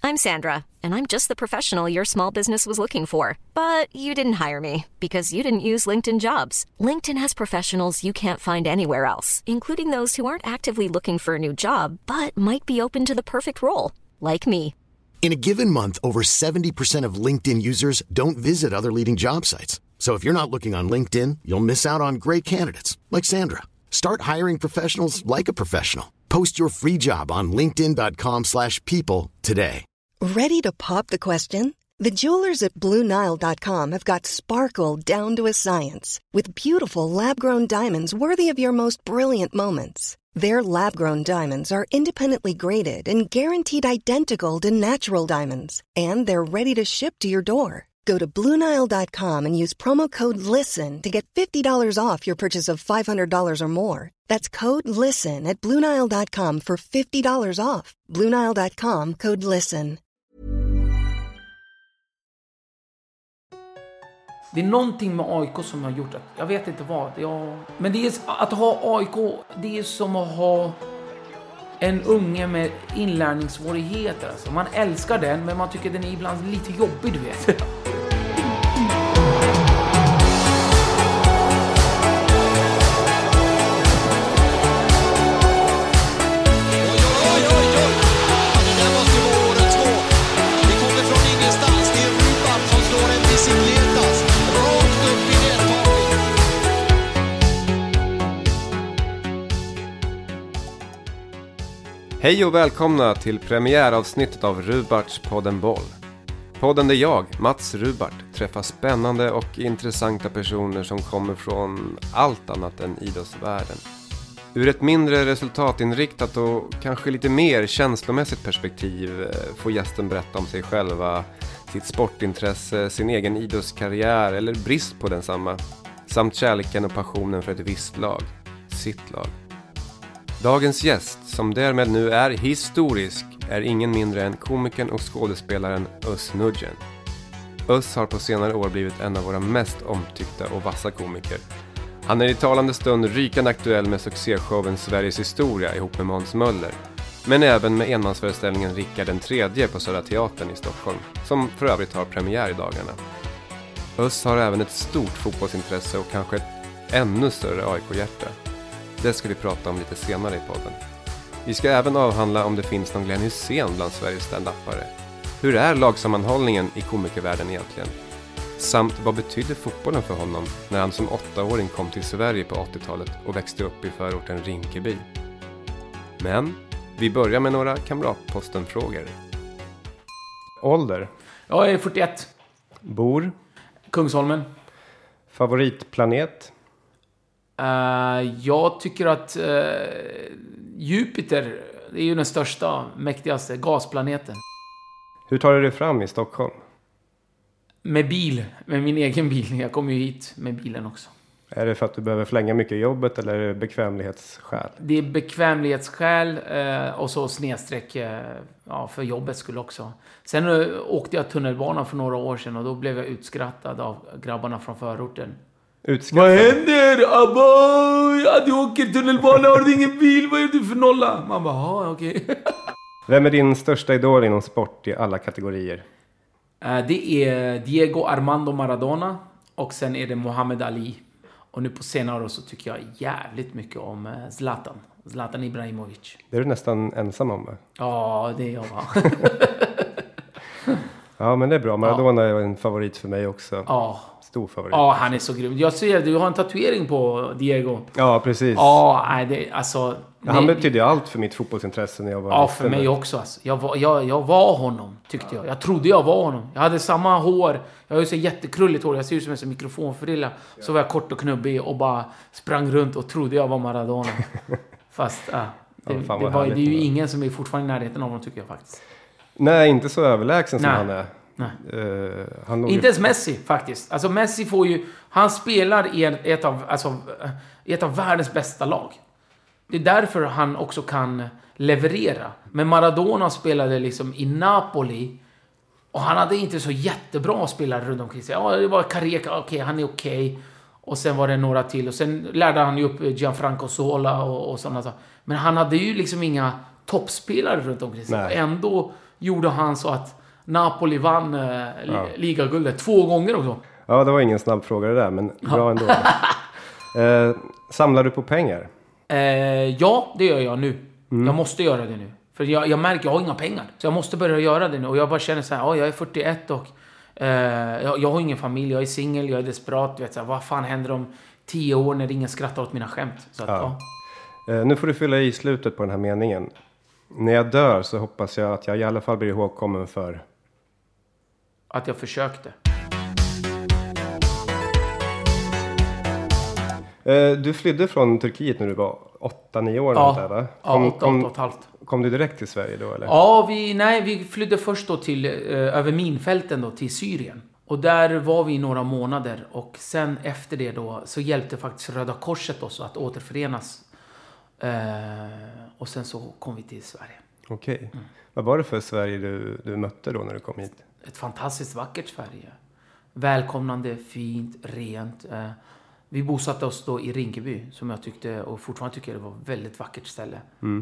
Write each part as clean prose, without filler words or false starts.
I'm Sandra, and I'm just the professional your small business was looking for. But you didn't hire me because you didn't use LinkedIn Jobs. LinkedIn has professionals you can't find anywhere else, including those who aren't actively looking for a new job, but might be open to the perfect role, like me. In a given month, over 70% of LinkedIn users don't visit other leading job sites. So if you're not looking on LinkedIn, you'll miss out on great candidates like Sandra. Start hiring professionals like a professional. Post your free job on linkedin.com/people today. Ready to pop the question? The jewelers at BlueNile.com have got sparkle down to a science with beautiful lab-grown diamonds worthy of your most brilliant moments. Their lab-grown diamonds are independently graded and guaranteed identical to natural diamonds, and they're ready to ship to your door. Go to BlueNile.com and use promo code LISTEN to get $50 off your purchase of $500 or more. That's code LISTEN at BlueNile.com for $50 off. BlueNile.com, code LISTEN. Det är någonting med AIK som har gjort att, jag vet inte vad, men det är att ha AIK, det är som att ha en unge med inlärningssvårigheter. Alltså. Man älskar den, men man tycker den är ibland lite jobbig, du vet. Hej och välkomna till premiäravsnittet av Rubarts podden Boll. Podden där jag, Mats Rubart, träffar spännande och intressanta personer som kommer från allt annat än idrottsvärlden. Ur ett mindre resultatinriktat och kanske lite mer känslomässigt perspektiv får gästen berätta om sig själva, sitt sportintresse, sin egen idrottskarriär eller brist på densamma, samt kärleken och passionen för ett visst lag, sitt lag. Dagens gäst, som därmed nu är historisk, är ingen mindre än komikern och skådespelaren Özz Nujen. Özz har på senare år blivit en av våra mest omtyckta och vassa komiker. Han är i talande stund rykande aktuell med succéshowen Sveriges historia ihop med Måns Möller, men även med enmansföreställningen Rickard den tredje på Södra Teatern i Stockholm, som för övrigt har premiär i dagarna. Özz har även ett stort fotbollsintresse och kanske ett ännu större AIK-hjärta. Det ska vi prata om lite senare i podden. Vi ska även avhandla om det finns någon Glenn Hysén bland Sveriges stand-upare. Hur är lagsammanhållningen i komikervärlden egentligen? Samt vad betyder fotbollen för honom när han som 8-åring kom till Sverige på 80-talet och växte upp i förorten Rinkeby? Men vi börjar med några kamratposten-frågor. Ålder? Jag är 41. Bor? Kungsholmen. Favoritplanet? Jag tycker att Jupiter är ju den största, mäktigaste gasplaneten. Hur tar du dig fram i Stockholm? Med bil, med min egen bil. Jag kommer ju hit med bilen också. Är det för att du behöver förlänga mycket jobbet eller är det bekvämlighetsskäl? Det är bekvämlighetsskäl och så snedsträck för jobbet skulle också. Sen åkte jag tunnelbanan för några år sedan och då blev jag utskrattad av grabbarna från förorten. Vad händer? Abba, du åker tunnelbana, har du ingen bil? Vad är du för nolla? Man bara, okej. Vem är din största idol inom sport i alla kategorier? Det är Diego Armando Maradona och sen är det Muhammad Ali. Och nu på senare år så tycker jag jävligt mycket om Zlatan Ibrahimovic. Det är du nästan ensam om, va? Ja, det är jag, va? Ja, men det är bra. Maradona är en favorit för mig också. Ja. Stor favorit. Ja, han är så grym. Jag ser, du har en tatuering på Diego. Ja, precis. Ja, nej, det, alltså... Han betydde allt för mitt fotbollsintresse när jag var liten. För mig också. Alltså. Jag var honom, tyckte jag. Jag trodde jag var honom. Jag hade samma hår. Jag har ju så jättekrulligt hår. Jag ser ut som en mikrofonfrilla. Så var jag kort och knubbig och bara sprang runt och trodde jag var Maradona. Fast, det är ju ingen som är fortfarande i närheten av honom, tycker jag faktiskt. Nej, inte så överlägsen som han är. Nej. Inte ens Messi faktiskt. Alltså Messi får ju... Han spelar i ett av världens bästa lag. Det är därför han också kan leverera. Men Maradona spelade liksom i Napoli. Och han hade inte så jättebra spelare runt omkring sig. Ja, det var Careca, han är okej. Och sen var det några till. Och sen lärde han ju upp Gianfranco Zola och sådana saker. Men han hade ju liksom inga toppspelare runt omkring sig. Nej. Ändå gjorde han så att Napoli vann ligaguldet 2 gånger också. Ja, det var ingen snabb fråga det där, men bra ändå. Samlar du på pengar? Ja, det gör jag nu. Jag måste göra det nu. För jag märker att jag har inga pengar. Så jag måste börja göra det nu. Och jag bara känner så här, jag är 41 och jag har ingen familj. Jag är singel, jag är desperat. Vet, så här, vad fan händer om 10 år när ingen skrattar åt mina skämt? Så att, nu får du fylla i slutet på den här meningen. När jag dör så hoppas jag att jag i alla fall blir ihågkommen för... Att jag försökte. Du flydde från Turkiet när du var 8-9 år. Ja, där, va? 8,5. Kom du direkt till Sverige då? Eller? Ja, vi flydde först då till, över minfälten då, till Syrien. Och där var vi i några månader. Och sen efter det då så hjälpte faktiskt Röda Korset oss att återförenas. Och sen så kom vi till Sverige. Okej. Vad var det för Sverige du mötte då när du kom hit? Ett fantastiskt vackert Sverige. Välkomnande, fint, rent. Vi bosatte oss då i Rinkeby, som jag tyckte och fortfarande tycker det var ett väldigt vackert ställe.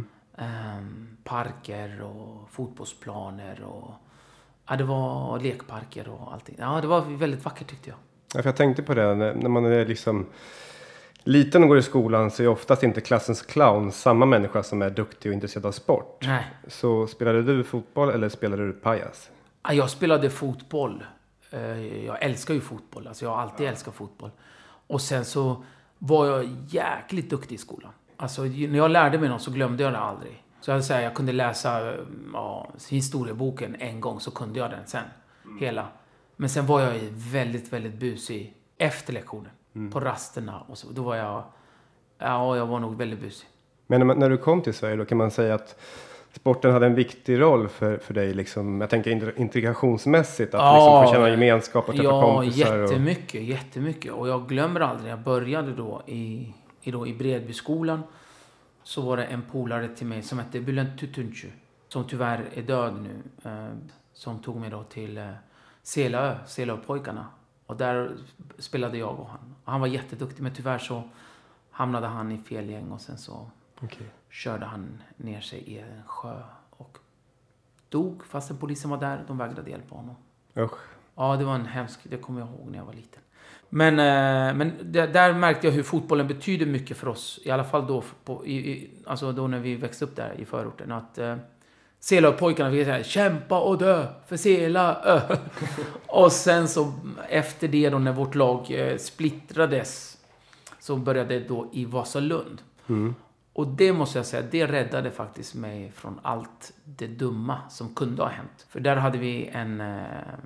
Parker och fotbollsplaner och det var lekparker och allting. Ja, det var väldigt vackert tyckte jag. Ja, för jag tänkte på det, när man är liksom liten och går i skolan så är oftast inte klassens clown samma människa som är duktig och intresserad av sport. Nej. Så spelade du fotboll eller spelade du pajas? Jag spelade fotboll. Jag älskar ju fotboll. Alltså jag har alltid älskat fotboll. Och sen så var jag jäkligt duktig i skolan. Alltså när jag lärde mig något så glömde jag det aldrig. Så jag säger, jag kunde läsa historieboken en gång så kunde jag den sen. Hela. Men sen var jag väldigt, väldigt busig efter lektionen. På rasterna och så. Då var jag var nog väldigt busig. Men när du kom till Sverige då kan man säga att sporten hade en viktig roll för dig liksom, jag tänker integrationsmässigt att liksom få känna gemenskap och träffa kompisar. Ja, jättemycket. Och jag glömmer aldrig, jag började då i Bredbyskolan så var det en polare till mig som hette Bülent Tutuncu som tyvärr är död nu. Som tog mig då till Selaöpojkarna. Och där spelade jag och han. Och han var jätteduktig men tyvärr så hamnade han i fel gäng och sen så körde han ner sig i en sjö och dog fastän polisen var där. De vägrade hjälpa honom. Ja, det var en hemsk, det kommer jag ihåg när jag var liten. Men där märkte jag hur fotbollen betyder mycket för oss. I alla fall då, alltså då när vi växte upp där i förorten. Att Selaöpojkarna vill säga kämpa och dö för Selaö. Och sen så efter det då när vårt lag splittrades så började det då i Vasalund. Och det måste jag säga, det räddade faktiskt mig från allt det dumma som kunde ha hänt. För där hade vi en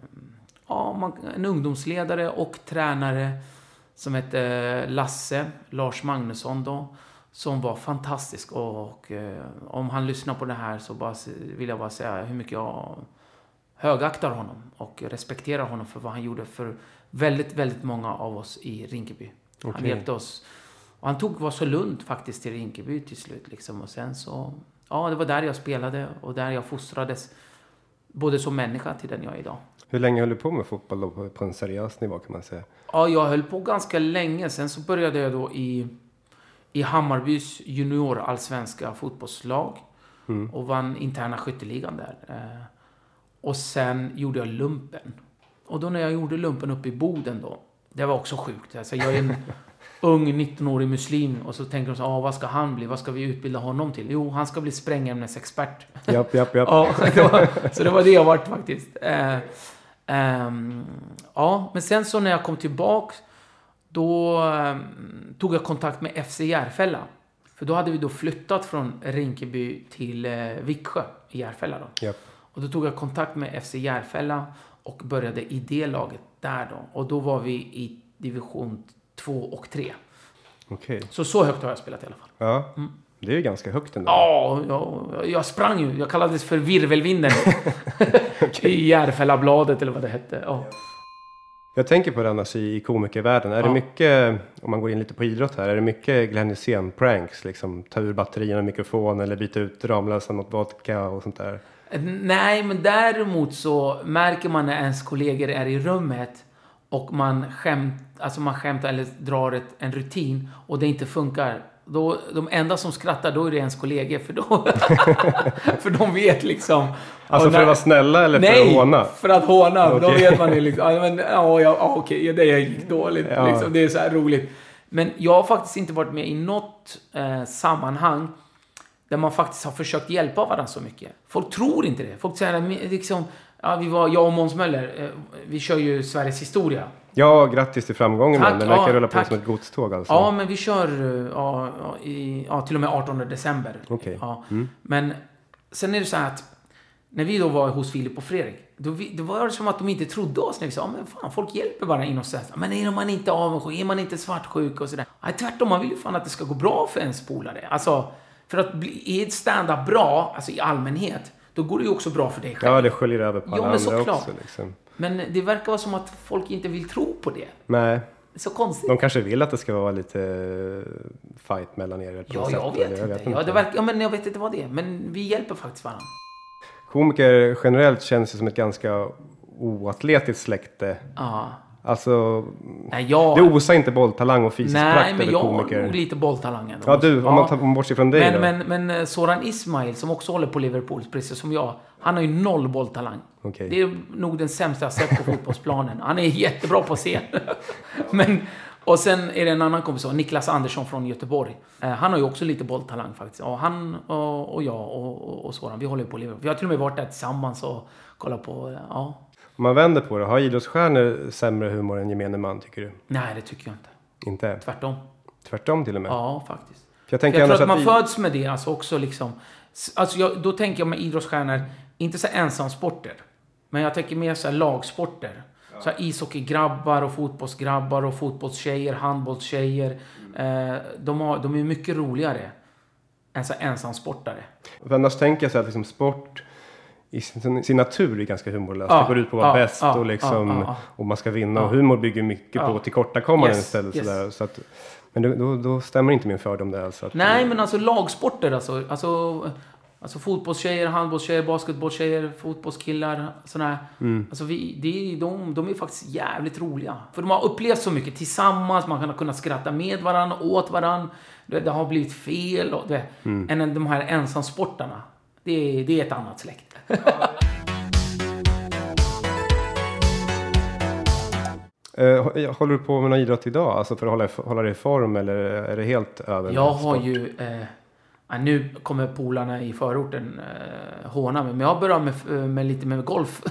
ungdomsledare och tränare som hette Lars Magnusson då. Som var fantastisk och om han lyssnar på det här så vill jag bara säga hur mycket jag högaktar honom och respekterar honom för vad han gjorde för väldigt, väldigt många av oss i Rinkeby. Han hjälpte oss och han tog Vasalund faktiskt till Rinkeby till slut liksom. Och sen så, det var där jag spelade och där jag fostrades både som människa till den jag är idag. Hur länge höll du på med fotboll då på en seriös nivå kan man säga? Ja, jag höll på ganska länge. Sen så började jag då i Hammarbys junior-allsvenska fotbollslag. Och vann interna skytteligan där. Och sen gjorde jag lumpen. Och då när jag gjorde lumpen uppe i Boden då. Det var också sjukt. Alltså jag är en ung 19-årig muslim. Och så tänker de så vad ska han bli? Vad ska vi utbilda honom till? Jo, han ska bli sprängämnesexpert. Japp. Så det var det jag varit faktiskt. Men sen så när jag kom tillbaka. Då tog jag kontakt med FC Järfälla. För då hade vi då flyttat från Rinkeby till Viksjö i Järfälla då. Yep. Och då tog jag kontakt med FC Järfälla och började i det laget där då. Och då var vi i division 2 och 3. Okej. Så högt har jag spelat i alla fall. Ja, det är ju ganska högt ändå. Ja, jag sprang ju. Jag kallades för virvelvinden. I Järfällabladet eller vad det hette. Ja. Jag tänker på det annars i komikervärlden. Är det mycket, om man går in lite på idrott här, är det mycket Glenn Hysén-pranks? Liksom ta ur batterierna och mikrofon eller byta ut Ramlösa mot vodka och sånt där? Nej, men däremot så märker man när ens kollegor är i rummet och man skämtar eller drar en rutin och det inte funkar. Då, de enda som skrattar, då är det ens kollegor. För de vet liksom... Alltså för att vara snälla eller för att håna? Nej, för att håna. Okay. Då vet man ju liksom... Okej, det gick dåligt. Ja. Liksom, det är så här roligt. Men jag har faktiskt inte varit med i något sammanhang där man faktiskt har försökt hjälpa varandra så mycket. Folk tror inte det. Folk säger liksom... Ja, jag och Måns Möller, vi kör ju Sveriges historia. Ja, grattis till framgången. Den verkar rulla på som ett godståg alltså. Ja, men vi kör till och med 18 december. Okej. Ja. Men sen är det så här att när vi då var hos Filip och Fredrik, då var det som att de inte trodde oss när vi sa, men fan, folk hjälper varandra inom sig. Men är man inte avundsjuk, är man inte svartsjuk och sådär. Nej, tvärtom, man vill ju fan att det ska gå bra för ens polare. Alltså, för att är ett stand-up bra, alltså i allmänhet, då går det ju också bra för dig själv. Ja, det sköljer över på alla andra också. Liksom. Men det verkar vara som att folk inte vill tro på det. Nej. Det är så konstigt. De kanske vill att det ska vara lite fight mellan er. Jag vet inte. Men jag vet inte vad det är. Men vi hjälper faktiskt varandra. Komiker generellt känns som ett ganska oatletiskt släkte. Ja. Alltså, det osar inte bolltalang och fysisk prakt över komiker. Nej, men jag har lite bolltalang ändå. Ja, du, om man tar bort sig från dig men Soran Ismail, som också håller på Liverpool, precis som jag, han har ju 0 bolltalang. Okay. Det är nog den sämsta jag sett på fotbollsplanen. Han är jättebra på scen. Och sen är det en annan kompis, Niklas Andersson från Göteborg. Han har ju också lite bolltalang faktiskt. Och han och jag och Soran, vi håller på Liverpool. Vi har till och med varit där tillsammans och kollat på, Om man vänder på det, har idrottsstjärnor sämre humor än gemene man, tycker du? Nej, det tycker jag inte. Inte? Tvärtom. Tvärtom till och med? Ja, faktiskt. Jag tror att man föds med det, alltså också liksom. Alltså då tänker jag med idrottsstjärnor, inte så ensamsporter. Men jag tänker mer så här lagsporter. Ja. Så här ishockeygrabbar och fotbollsgrabbar och fotbollstjejer, handbollstjejer. De är mycket roligare än så ensamsportare. För annars tänker jag så att liksom sport i sin natur är ganska humorlöst. Det går ut på att vara bäst och liksom och man ska vinna. Och humor bygger mycket på tillkortakommanden istället. Yes. Sådär, så att, men då stämmer inte min fördom där. Alltså att, nej, men alltså lagsporter alltså fotbollstjejer, handbollstjejer, basketbolltjejer, fotbollskillar, sådana här. Alltså de är faktiskt jävligt roliga. För de har upplevt så mycket tillsammans, man kan kunna skratta med varandra, åt varandra. Det har blivit fel än de här ensamsportarna. Det är ett annat släkte. Håller du på med någon idrott idag? Alltså för att hålla dig i form, eller är det helt över? Jag har ju... nu kommer polarna i förorten håna mig. Men jag börjar med golf.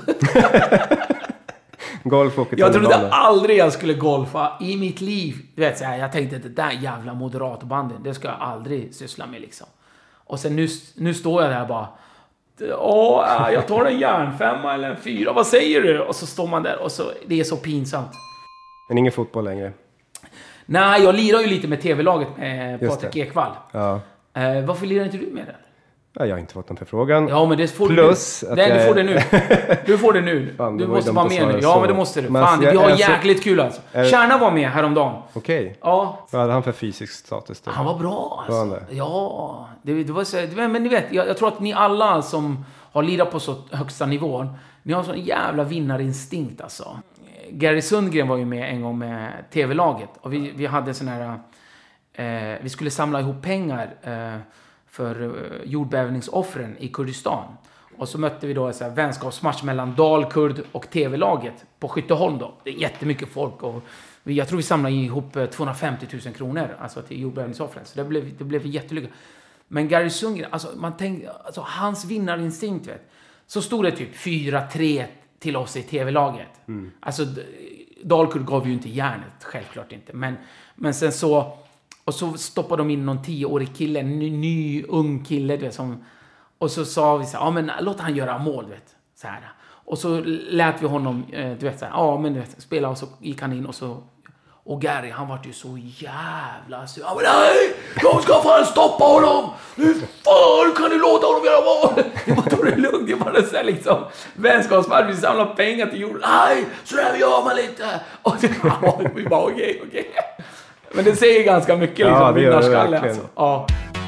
Golf och jag trodde aldrig jag skulle golfa i mitt liv. Du vet, jag tänkte att det där jävla moderatbanden, det ska jag aldrig syssla med liksom. Och sen nu står jag där bara... jag tar en järnfemma eller en 4. Vad säger du? Och så står man där och så det är så pinsamt. Men ingen fotboll längre? Nej, jag lirar ju lite med tv-laget med Patrik Ekwall. Ja. Varför lirar inte du med det? Ja, jag har inte fått någon förfrågan. Ja, men det får plus du. Du får det nu. Du får det nu. Fan, du måste vara med nu. Ja, men det måste du. Fan, vi har jäkligt kul alltså. Kärna var med häromdagen. Okej. Ja. Vad hade han för fysisk status då? Han var bra alltså. Ja. Det var så, men ni vet, jag tror att ni alla som har lirat på så högsta nivån, ni har sån jävla vinnarinstinkt alltså. Gary Sundgren var ju med en gång med tv-laget. Och vi hade sån här... vi skulle samla ihop pengar för jordbävningsoffren i Kurdistan. Och så mötte vi då en så här vänskapsmatch mellan Dalkurd och tv-laget på Skytteholm då. Det är jättemycket folk och jag tror vi samlade ihop 250 000 kronor alltså till jordbävningsoffren. Så det blev jättelyckat. Men Gary Sundgren, alltså man tänkte, alltså hans vinnarinstinkt vet. Så stod det typ 4-3 till oss i tv-laget. Alltså Dalkurd gav ju inte järnet, självklart inte. Men sen så... Och så stoppade de in någon 10-årig kille, en ny ung kille, du vet, som... Och så sa vi så här, men låt han göra mål, du vet. Så här. Och så lät vi honom, du vet, så här, men du vet, spela, och så gick han in och så... Och Gary, han var ju så jävla... Så, men nej! Jag ska fan stoppa honom! Nu fan kan du låta honom göra mål! Det var då det lugnt, det var så här liksom... Vänskapsmatch, vi samlar pengar till jorden. Nej, så där gör man lite! Och vi bara, okej. Men det säger ganska mycket liksom, ja, det gör det verkligen. Alltså. Ja.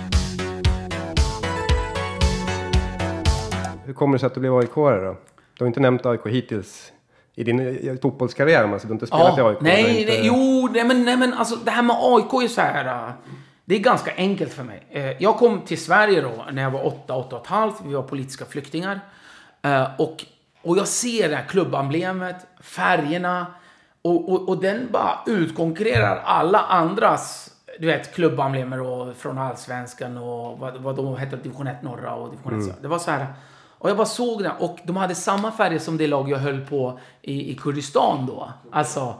Hur kommer det sig att du blev AIK-are då? Du har inte nämnt AIK hittills i din fotbollskarriär, alltså du har inte spelat i AIK. Nej, men alltså det här med AIK är så här... Det är ganska enkelt för mig. Jag kom till Sverige då när jag var 8,5. Vi var politiska flyktingar. Och jag ser det här klubbemblemet, färgerna. Och den bara utkonkurrerar alla andras, du vet, klubbemblemer från Allsvenskan och vad de hette, division 1 norra och division 1. Det var så här. Och jag bara såg det. Och de hade samma färger som det lag jag höll på i Kurdistan då. Alltså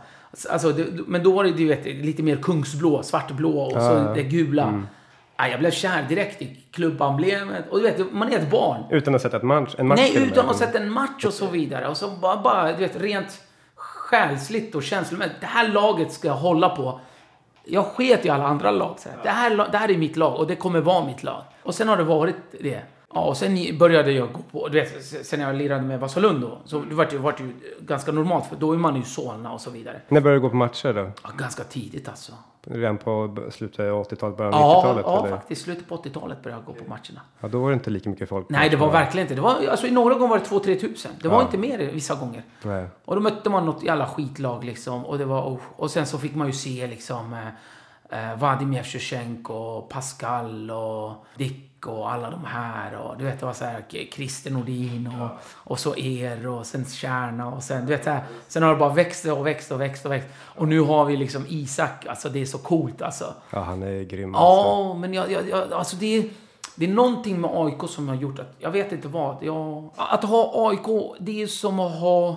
men då var det, du vet, lite mer kungsblå, svartblå och så det gula. Jag blev kär direkt i klubbemblemet. Och du vet, man är ett barn. Utan att sätta en match? Nej, utan att sätta en match och så vidare. Och så bara du vet, rent själsligt och känslomässigt. Det här laget ska jag hålla på. Jag sket i alla andra lag. Så det här är mitt lag och det kommer vara mitt lag. Och sen har det varit det. Ja, och sen började jag gå på, du vet, sen jag lirade med Vasalund då. Så det var ju ganska normalt, för då är man ju Solna och så vidare. När började du gå på matcher då? Ja, ganska tidigt alltså. Redan på slutet av 80-talet, början av 90-talet? Ja, faktiskt. Slutet på 80-talet började jag gå på matcherna. Ja, då var det inte lika mycket folk. Nej, det var verkligen inte. Det var, alltså, i några gånger var det 2-3 tusen. Det var inte mer vissa gånger. Nej. Och då mötte man något jävla skitlag liksom. Och, det var, och sen så fick man ju se liksom Vadim Shevchenko, Pascal och Dick och alla de här. Och du vet, det var så här Christer Nordin och så och sen Kärna och sen, du vet, så här, sen har det bara växt. Och nu har vi liksom Isak, alltså det är så coolt alltså. Ja, han är grym. Ja, men jag alltså det är någonting med AIK som har gjort att, jag vet inte vad. Att ha AIK, det är som att ha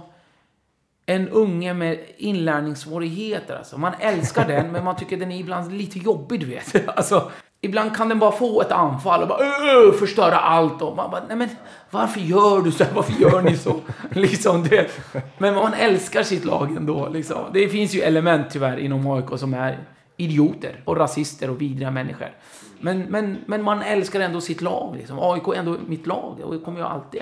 en unge med inlärningssvårigheter. Alltså. Man älskar den, men man tycker den är ibland lite jobbig, du vet. Alltså, ibland kan den bara få ett anfall och bara förstöra allt. Och man bara, nej men varför gör du så här? Varför gör ni så? Liksom, du vet. Men man älskar sitt lag ändå. Liksom. Det finns ju element tyvärr inom AIK som är idioter och rasister och vidriga människor. Men man älskar ändå sitt lag. Liksom. AIK är ändå mitt lag och det kommer jag alltid.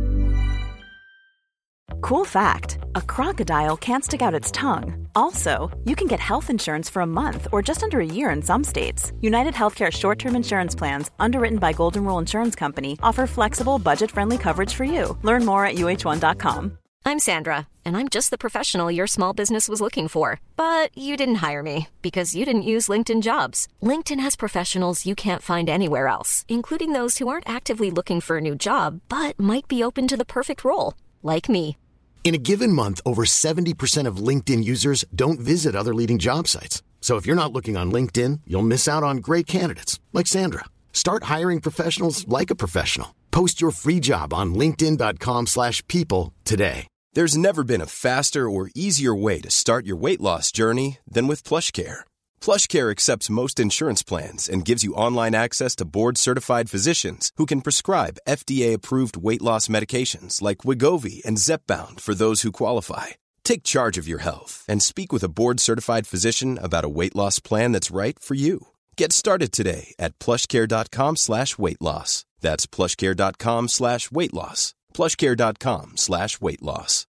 Cool fact, a crocodile can't stick out its tongue. Also, you can get health insurance for a month or just under a year in some states. United Healthcare short-term insurance plans, underwritten by Golden Rule Insurance Company, offer flexible, budget-friendly coverage for you. Learn more at uh1.com. I'm Sandra, and I'm just the professional your small business was looking for. But you didn't hire me because you didn't use LinkedIn Jobs. LinkedIn has professionals you can't find anywhere else, including those who aren't actively looking for a new job, but might be open to the perfect role, like me. In a given month, over 70% of LinkedIn users don't visit other leading job sites. So if you're not looking on LinkedIn, you'll miss out on great candidates like Sandra. Start hiring professionals like a professional. Post your free job on linkedin.com/people today. There's never been a faster or easier way to start your weight loss journey than with PlushCare. PlushCare accepts most insurance plans and gives you online access to board-certified physicians who can prescribe FDA-approved weight loss medications like Wegovy and Zepbound for those who qualify. Take charge of your health and speak with a board-certified physician about a weight loss plan that's right for you. Get started today at plushcare.com/weightloss. That's plushcare.com/weightloss. plushcare.com/weightloss.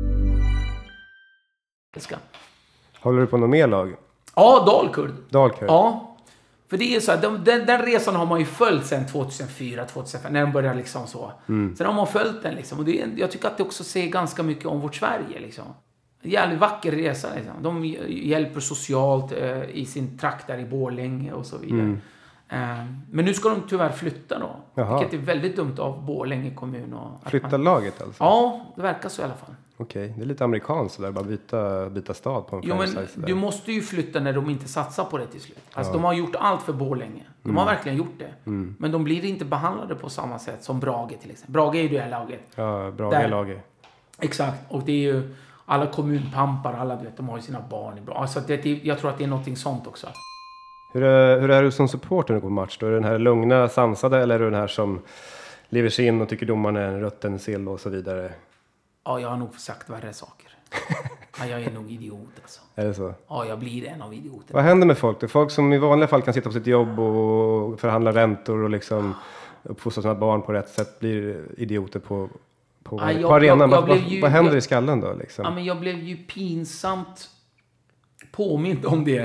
Håller du på något mer lag? Ja, Dalkurd. Ja. För det är så här, den resan har man ju följt sedan 2004-2005 när den började liksom så. Sen har man följt den liksom. Och jag tycker att det också säger ganska mycket om vårt Sverige liksom. En jävligt vacker resa liksom. De hjälper socialt i sin trakt där i Borlänge och så vidare. Men nu ska de tyvärr flytta då. Jaha. Vilket är väldigt dumt av Borlänge kommun. Flytta laget alltså? Ja, det verkar så i alla fall. Okej, det är lite amerikanskt där, bara byta stad på en franchise. Men du måste ju flytta när de inte satsar på det till slut. Alltså de har gjort allt för Borlänge. De har verkligen gjort det. Men de blir inte behandlade på samma sätt som Brage till exempel. Brage är ju det här laget. Ja, Brage är laget. Exakt, och det är ju alla kommunpampar, alla du vet, de har ju sina barn i Brage. Alltså jag tror att det är någonting sånt också. Hur är du som supporter på match då? Är du den här lugna, sansade eller är du den här som lever sig in och tycker domaren är en rutten sill och så vidare? Ja, jag har nog sagt värre saker. Ja, jag är nog idiot alltså. Är det så? Ja, jag blir en av idioterna. Vad händer med folk? Det är folk som i vanliga fall kan sitta på sitt jobb och förhandla räntor och liksom uppfostra sina barn på rätt sätt, blir idioter på arenan. Vad händer i skallen då? Liksom? Ja, men jag blev ju pinsamt påmind om det.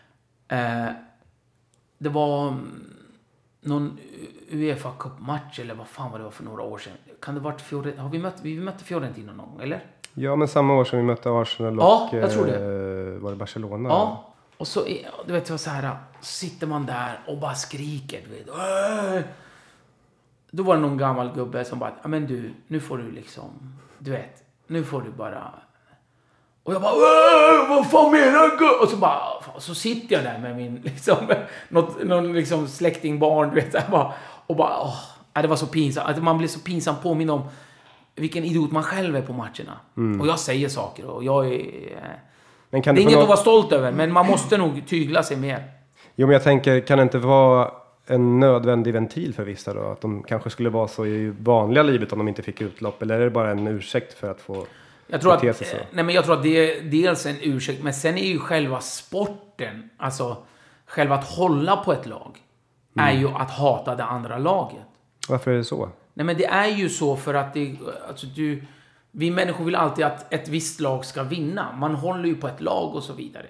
Det var någon UEFA Cup-match eller vad fan var det var för några år sedan. Kan det varit vi mötte Fiorentina någon gång, eller? Ja, men samma år som vi mötte Arsenal och ja, jag tror det. Var det Barcelona? Ja, Och så, du vet, så här, sitter man där och bara skriker, du vet. Då var det någon gammal gubbe som bara, men du, nu får du liksom, du vet, nu får du bara... Och jag bara, vad fan menar du? Och så bara, så sitter jag där med min, liksom, någon liksom släktingbarn, du vet, och bara, det var så pinsamt. Att man blir så pinsamt påminn om vilken idiot man själv är på matcherna. Och jag säger saker och jag är... Men kan det är inget att vara stolt över, men man måste nog tygla sig mer. Jo, men jag tänker, kan det inte vara en nödvändig ventil för vissa då? Att de kanske skulle vara så i vanliga livet om de inte fick utlopp? Eller är det bara en ursäkt för att få bete sig så? Nej, men jag tror att det är dels en ursäkt, men sen är ju själva sporten, alltså själva att hålla på ett lag, är ju att hata det andra laget. Varför är det så? Nej, men det är ju så för att vi människor vill alltid att ett visst lag ska vinna. Man håller ju på ett lag och så vidare.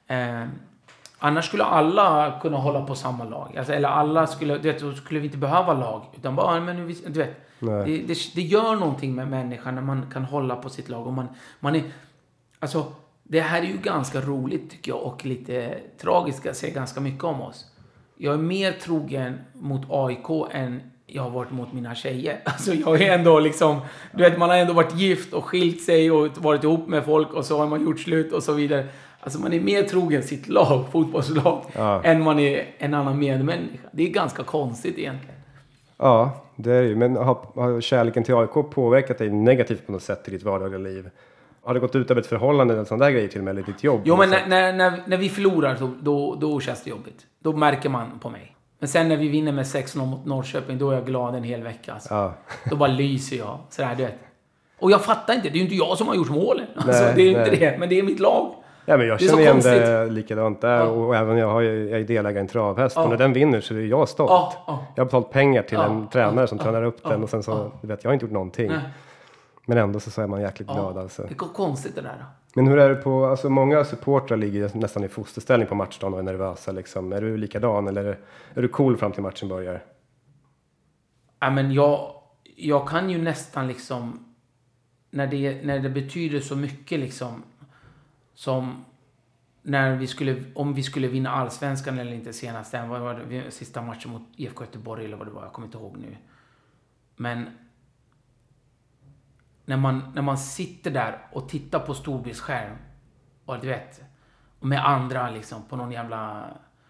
Annars skulle alla kunna hålla på samma lag. Alltså, eller alla skulle vi inte behöva lag. Utan bara, men du vet. Det gör någonting med människan när man kan hålla på sitt lag. Och man är, alltså, det här är ju ganska roligt tycker jag. Och lite tragiskt, jag säger ganska mycket om oss. Jag är mer trogen mot AIK än jag har varit mot mina tjejer. Alltså jag är ändå liksom, du vet, man har ändå varit gift och skilt sig och varit ihop med folk och så har man gjort slut och så vidare. Alltså man är mer trogen sitt lag, fotbollslag, än man är en annan medmänniska. Det är ganska konstigt egentligen. Ja, det är ju. Men har kärleken till AIK påverkat dig negativt på något sätt i ditt vardagliga liv? Har det gått ut av ett förhållande eller sån där grejer till och med, eller ditt jobb? Jo, men när vi förlorar då känns det jobbigt. Då märker man på mig. Men sen när vi vinner med 6-0 mot Norrköping, då är jag glad en hel vecka. Alltså. Då bara lyser jag. Sådär, du vet. Och jag fattar inte, det är ju inte jag som har gjort målen. Alltså, det är ju inte det, men det är mitt lag. Ja, men jag känner igen det likadant där. Och även jag är delägare i en travhäst. Och när den vinner så är jag stolt. Jag har betalt pengar till en tränare som tränar upp den. Och sen så, du vet, jag har inte gjort någonting. Nej. Men ändå så är man jäkligt glad. Alltså. Det går konstigt det där. Men hur är det på, alltså många supportrar ligger nästan i fosterställning på matchdagen och är nervösa liksom. Är du likadan eller är du cool fram till matchen börjar? Ja, men jag kan ju nästan liksom, när det betyder så mycket liksom, som om vi skulle vinna allsvenskan eller inte senast, vad var det, sista matchen mot IFK Göteborg eller vad det var, jag kommer inte ihåg nu. Men när man sitter där och tittar på storbildsskärm och du vet, och med andra liksom på någon jävla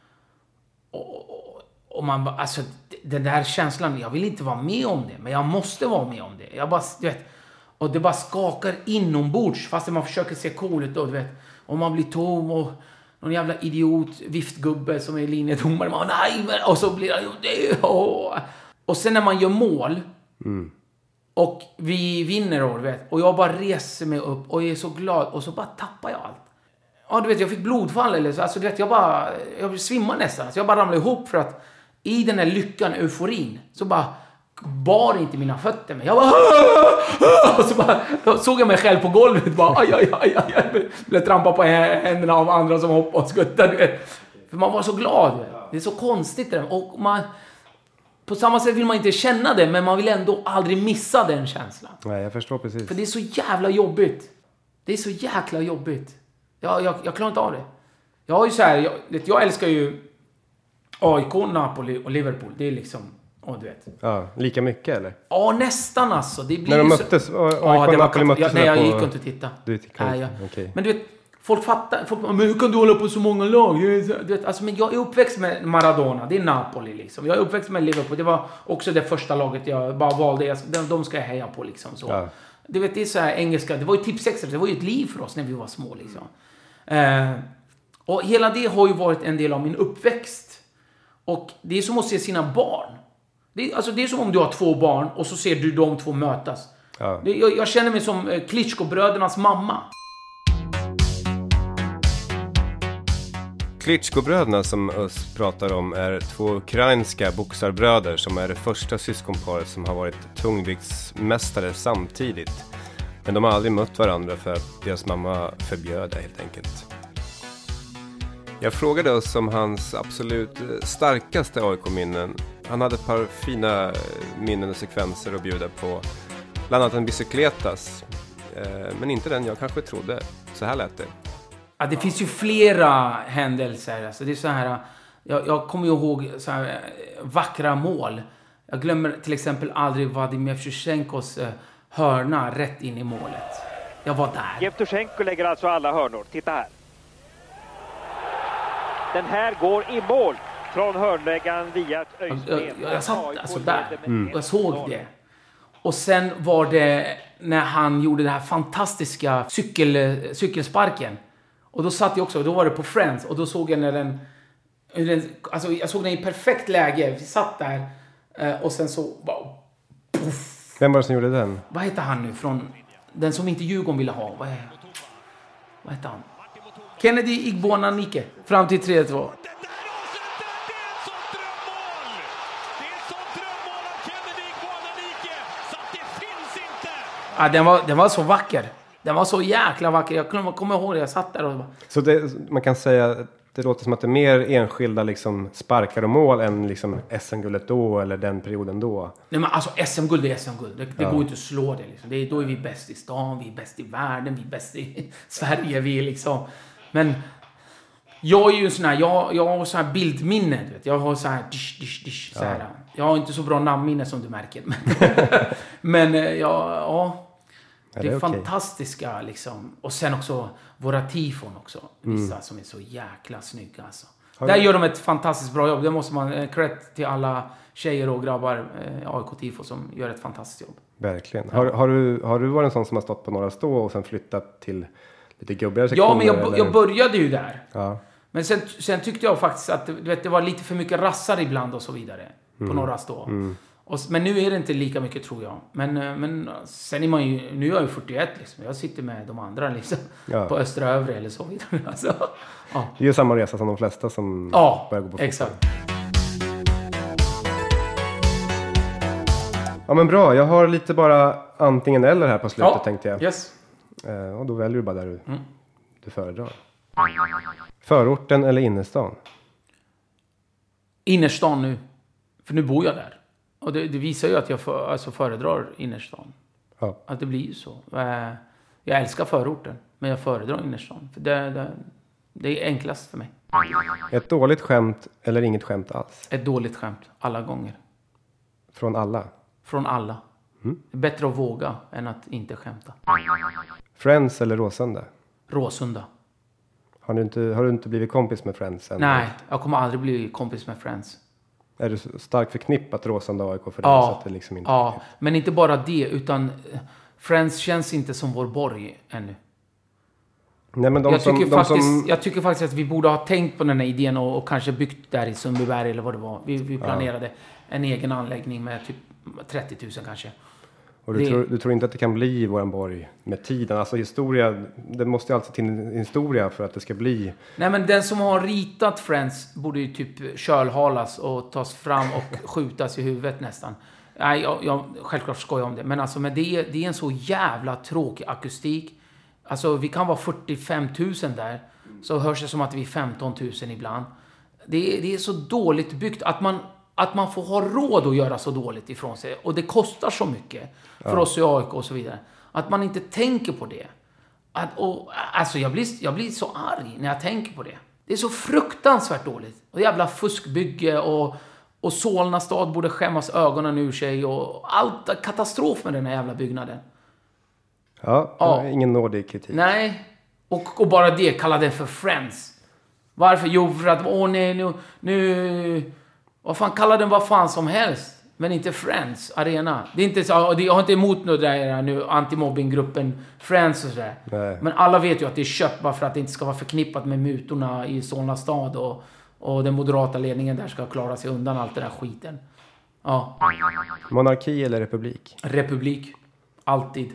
och man bara, alltså den där känslan, jag vill inte vara med om det, men jag måste vara med om det. Jag bara, du vet, och det bara skakar inombords fast man försöker se cool ut då, du vet. Och man blir tom och någon jävla idiot viftgubbe som är linjedomare, man nej, och så blir det och sen när man gör mål och vi vinner då, vet, och jag bara reser mig upp och är så glad och så bara tappar jag allt. Ja, du vet, jag fick blodfall eller så, alltså du vet, jag svimmar nästan, så jag bara ramlade ihop för att i den här lyckan, euforin, så bara bar inte mina fötter mig. Jag bara och så bara såg jag mig själv på golvet bara aj. Blev trampad på händerna av andra som hoppade och skuttade. För man var så glad. Det är så konstigt det. Och man på samma sätt vill man inte känna det, men man vill ändå aldrig missa den känslan. Nej, jag förstår precis. För det är så jävla jobbigt. Det är så jäkla jobbigt. Jag klarar inte av det. Jag har ju så här, jag älskar ju AIK, Napoli och Liverpool. Det är liksom, du vet. Ja, lika mycket eller? Ja, nästan alltså. Det blir när de möttes, AIK och Napoli möttes. Nej, jag gick inte att titta. Du gick inte. Okay. Men du vet, folk fattar, men hur kan du hålla på så många lag? Du vet, alltså, men jag är uppväxt med Maradona, det är Napoli liksom. Jag är uppväxt med Liverpool, det var också det första laget jag bara valde. De ska jag heja på liksom så. Ja. Du vet, det är så här engelska, det var ju tipsextra, det var ju ett liv för oss när vi var små liksom. Och hela det har ju varit en del av min uppväxt. Och det är som att se sina barn. Det är som om du har 2 barn och så ser du de 2 mötas. Ja. Jag känner mig som Klitschko-brödernas mamma. Klitschko-bröderna som Özz pratar om är 2 ukrainska boxarbröder som är det första syskonparet som har varit tungviktsmästare samtidigt. Men de har aldrig mött varandra för att deras mamma förbjöd det helt enkelt. Jag frågade Özz om hans absolut starkaste AIK-minnen. Han hade ett par fina minnen och sekvenser att bjuda på. Bland annat en bicicletas. Men inte den jag kanske trodde. Så här lät det. Ja, det finns ju flera händelser. Alltså det är så här... Jag kommer ju ihåg så här vackra mål. Jag glömmer till exempel aldrig Vladimir Shevchenkos hörna rätt in i målet. Jag var där. Jevtusjenko lägger alltså alla hörnor. Titta här. Den här går i mål från hörnläggaren via ett öjsben. Jag satt alltså där och jag såg det. Och sen var det när han gjorde det här fantastiska cykelsparken. Och då satt jag också, då var det på Friends. Och då såg jag när den alltså jag såg den i perfekt läge. Vi satt där och sen så bara... Puff. Vem var det som gjorde den? Vad heter han nu? Från den som inte Djurgården ville ha. Vad heter han? Kennedy Igbonanike. Fram till 3-2. Ja, den var så vacker. Den var så jäkla vacker. Jag kommer ihåg det. Jag satt där och bara... Så man kan säga att det låter som att det är mer enskilda liksom sparkar och mål än liksom SM-guldet då eller den perioden då. Nej, men alltså SM-guld är SM-guld. Det går inte att slå det liksom. Då är vi bäst i stan, vi är bäst i världen, vi är bäst i Sverige, vi är liksom... Men jag är ju sån här, jag har så här bildminne, du vet. Jag har så här dish så här. Jag har inte så bra namnminne som du märker. Men ja, det är fantastiska liksom. Och sen också våra tifon också. Vissa som är så jäkla snygga alltså. Där gör de ett fantastiskt bra jobb. Det måste man cred till alla tjejer och grabbar AIK-tifo som gör ett fantastiskt jobb. Verkligen. Har du varit en sån som har stått på Norra Stå och sen flyttat till lite gubbigare sektioner? Ja, men jag började ju där. Ja. Men sen tyckte jag faktiskt att det var lite för mycket rassar ibland och så vidare på Norra Stå. Men nu är det inte lika mycket, tror jag. Men sen är man ju... Nu är jag ju 41 liksom. Jag sitter med de andra liksom. På Östra Övre eller så vidare. Alltså, ja. Det är ju samma resa som de flesta som börjar gå på fotboll. Exakt. Ja, men bra. Jag har lite bara antingen eller här på slutet, tänkte jag. Yes. Och då väljer du bara där du föredrar. Förorten eller innerstan? Innerstan nu. För nu bor jag där. Och det visar ju att jag föredrar innerstan. Ja. Att det blir ju så. Jag älskar förorten. Men jag föredrar innerstan. För det är enklast för mig. Ett dåligt skämt eller inget skämt alls? Ett dåligt skämt. Alla gånger. Från alla? Från alla. Det är bättre att våga än att inte skämta. Friends eller Råsunda? Råsunda. Har du inte blivit kompis med Friends än? Nej, jag kommer aldrig bli kompis med Friends. Är du starkt förknippat Råsunda och AIK för det? Så att det liksom inte... Ja, men inte bara det, utan Friends känns inte som vår borg ännu. Nej, men jag tycker faktiskt att vi borde ha tänkt på den här idén och kanske byggt där i Sundbyberg eller vad det var. Vi planerade en egen anläggning med typ 30 000 kanske. Och du tror inte att det kan bli våran borg med tiden? Alltså historia, det måste ju alltid till en historia för att det ska bli... Nej, men den som har ritat Friends borde ju typ kölhalas och tas fram och skjutas i huvudet nästan. Nej, jag självklart skojar om det. Men alltså, det är en så jävla tråkig akustik. Alltså, vi kan vara 45 000 där. Så hörs det som att vi är 15 000 ibland. Det är så dåligt byggt att man får ha råd att göra så dåligt ifrån sig. Och det kostar så mycket för oss i AIK och så vidare. Att man inte tänker på det. Alltså jag blir så arg när jag tänker på det. Det är så fruktansvärt dåligt. Och jävla fuskbygge och Solna stad borde skämmas ögonen ur sig. Och allt katastrof med den här jävla byggnaden. Ja. Ingen nådig kritik. Nej. Och bara det, kalla det för Friends. Varför? Jo, för att nu vad fan, kallar den vad fan som helst. Men inte Friends Arena. Det är inte så, jag har inte emot något där nu, antimobbinggruppen Friends och sådär. Nej. Men alla vet ju att det är köpt bara för att det inte ska vara förknippat med mutorna i Solna stad. Och den moderata ledningen där ska klara sig undan allt det där skiten. Ja. Monarki eller republik? Republik. Alltid.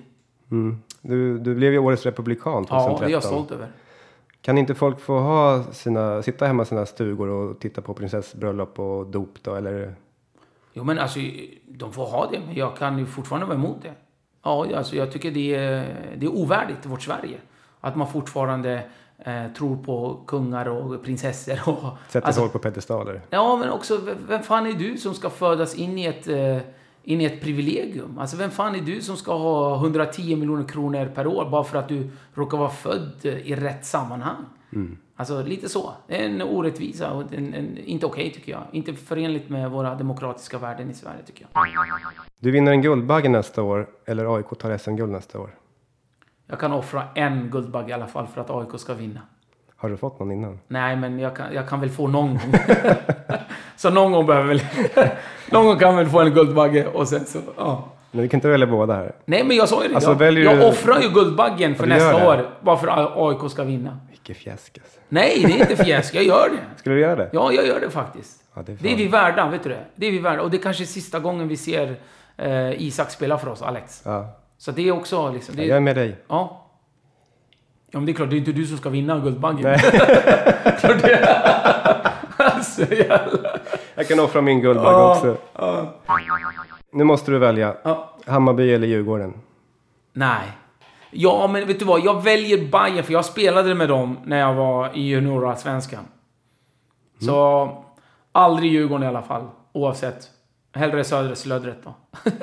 Du blev ju årets republikan 2013. Ja, det är jag stolt över. Kan inte folk få sitta hemma i sina stugor och titta på prinsessbröllop och dop då, eller? Jo, men alltså, de får ha det, men jag kan ju fortfarande vara emot det. Ja, alltså jag tycker det är ovärdigt i vårt Sverige. Att man fortfarande tror på kungar och prinsessor. Sätter folk på pedestaler. Ja, men också, vem fan är du som ska födas in i in i ett privilegium. Alltså vem fan är du som ska ha 110 miljoner kronor per år bara för att du råkar vara född i rätt sammanhang? Alltså lite så. Det är en orättvisa och inte okej tycker jag. Inte förenligt med våra demokratiska värden i Sverige tycker jag. Du vinner en Guldbagge nästa år eller AIK tar SM-guld nästa år? Jag kan offra en Guldbagge i alla fall för att AIK ska vinna. Har du fått någon innan? Nej, men jag kan väl få någon gång. Så någon gång behöver väl... någon gång kan väl få en Guldbagge och sen så... Ja. Men vi kan inte välja båda här. Nej, men jag sa ju det. Alltså, jag offrar ju Guldbaggen för nästa år. Bara för att AIK ska vinna. Vilket fjäsk alltså. Nej, det är inte fjäsk. Jag gör det. Skulle du göra det? Ja, jag gör det faktiskt. Ja, det är vi värda, vet du det? Det är vi värda. Och det är kanske sista gången vi ser Isak spela för oss, Alex. Ja. Så det är också liksom... Jag är med dig. Ja. Ja, men det är klart, det är inte du som ska vinna Guldbaggen. Nej. Klart det. Alltså, jävlar. Jag kan offra min Guldbagge också. Nu måste du välja. Hammarby eller Djurgården? Nej. Ja, men vet du vad? Jag väljer Bayern för jag spelade med dem när jag var i juniorallsvenskan. Så aldrig Djurgården i alla fall. Oavsett. Hellre södre slödret då.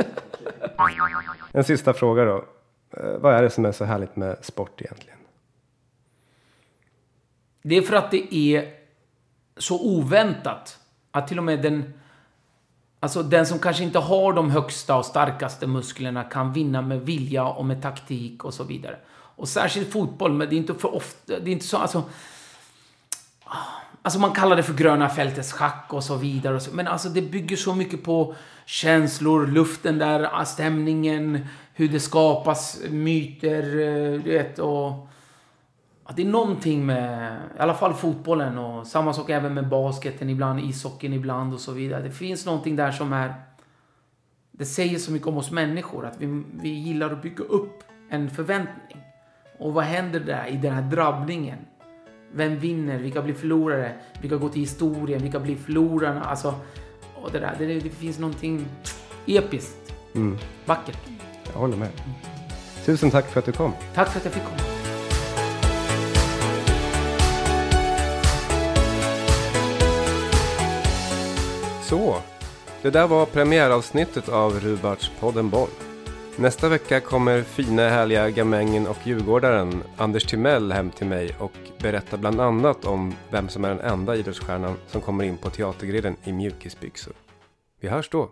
En sista fråga då. Vad är det som är så härligt med sport egentligen? Det är för att det är så oväntat. Att till och med den som kanske inte har de högsta och starkaste musklerna kan vinna med vilja och med taktik och så vidare. Och särskilt fotboll, men det är inte för ofta, det är inte så, alltså man kallar det för gröna fältets schack och så vidare. Och så, men alltså det bygger så mycket på känslor, luften där, stämningen, hur det skapas myter, du vet, och att det är någonting med, i alla fall fotbollen och samma sak även med basketen ibland, ishockeyn ibland och så vidare. Det finns någonting där som är, det säger så mycket om oss människor att vi gillar att bygga upp en förväntning. Och vad händer där i den här drabbningen? Vem vinner? Vilka blir förlorare? Vilka går till historien? Vilka blir förlorarna? Alltså, och det där, det finns någonting episkt. Vackert. Jag håller med. Tusen tack för att du kom. Tack för att jag fick komma. Så, det där var premiäravsnittet av Rubarts podden Boll. Nästa vecka kommer fina härliga gamängen och djurgårdaren Anders Timell hem till mig och berättar bland annat om vem som är den enda idrottsstjärnan som kommer in på teatergrillen i mjukisbyxor. Vi hörs då!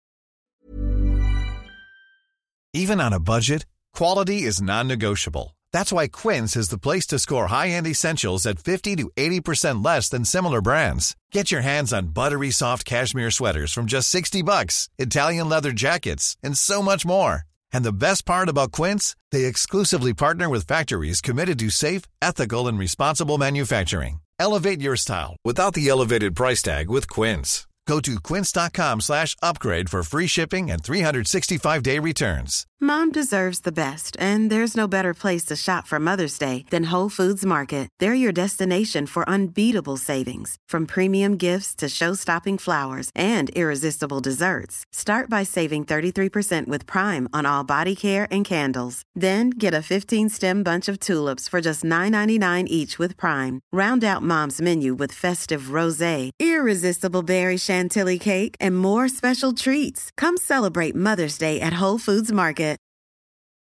Even on a budget, quality is non-negotiable. That's why Quince is the place to score high-end essentials at 50 to 80% less than similar brands. Get your hands on buttery soft cashmere sweaters from just $60, Italian leather jackets, and so much more. And the best part about Quince, they exclusively partner with factories committed to safe, ethical, and responsible manufacturing. Elevate your style without the elevated price tag with Quince. Go to quince.com/upgrade for free shipping and 365-day returns. Mom deserves the best, and there's no better place to shop for Mother's Day than Whole Foods Market. They're your destination for unbeatable savings, from premium gifts to show-stopping flowers and irresistible desserts. Start by saving 33% with Prime on all body care and candles. Then get a 15-stem bunch of tulips for just $9.99 each with Prime. Round out Mom's menu with festive rosé, irresistible berry chantilly cake, and more special treats. Come celebrate Mother's Day at Whole Foods Market.